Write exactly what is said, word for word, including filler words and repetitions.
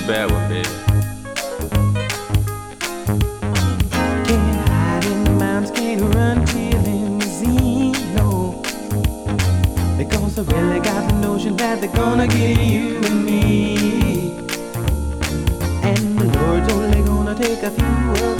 bad one, baby. Can't hide in the mountains, can't run till limousine, no. Because I really got the notion that they're gonna get you and me. And the Lord's only gonna take a few of